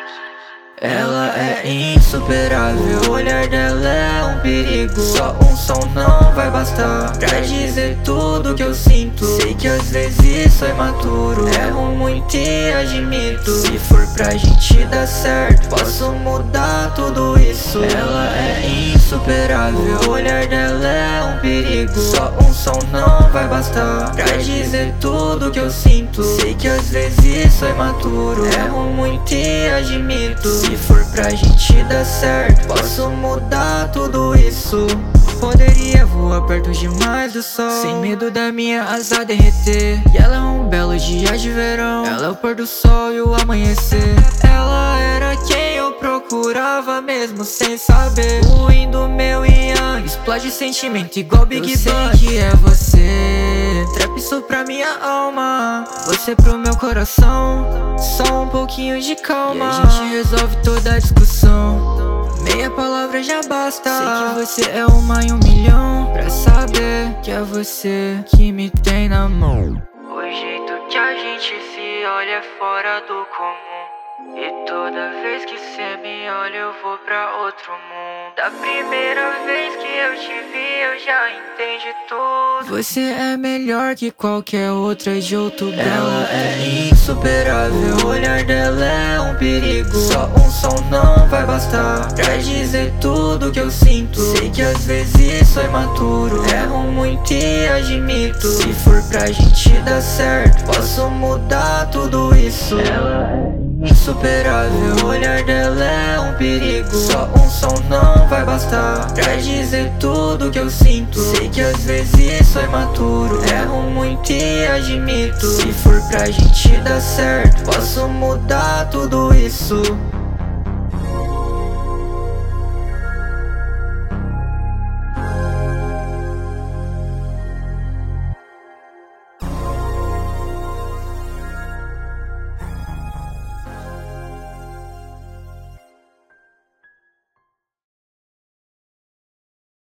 Ela é insuperável, o olhar dela é um perigo. Só um som não vai bastar pra dizer tudo que eu sinto. Sei que às vezes sou imaturo, erro muito e admito. Se for pra gente dar certo, posso mudar tudo isso. Ela é insuperável, o olhar dela é um perigo. Só um som não vai bastar pra dizer tudo que eu sinto. Sei que às vezes sou imaturo, erro muito e admito. Se for pra gente dar certo, posso mudar tudo isso. Poderia voar perto demais do sol, sem medo da minha asa derreter. E ela é um belo dia de verão, ela é o pôr do sol e o amanhecer. Ela era quem eu procurava mesmo sem saber. O yin do meu yang explode sentimento igual Big Bang. Eu sei que é você, trap isso pra minha alma, você pro meu coração. Só um pouquinho de calma e a gente resolve toda a discussão. Meia palavra já basta. Sei que você é uma em um milhão, pra saber que é você que me tem na mão. O jeito que a gente se olha é fora do comum, e toda vez que cê me olha eu vou pra outro mundo. Da primeira vez que eu te vi eu já entendi tudo. Você é melhor que qualquer outra de outro grau. Ela é insuperável, o olhar dela é um perigo. Só um som não vai bastar pra dizer tudo que eu sinto. Sei que às vezes sou imaturo, erro muito e admito. Se for pra gente dar certo, posso mudar tudo isso. Ela é insuperável, o olhar dela é um perigo. Só um som não vai bastar pra dizer tudo que eu sinto. Sei que às vezes sou imaturo, erro muito e admito. Se for pra gente dar certo, posso mudar tudo isso.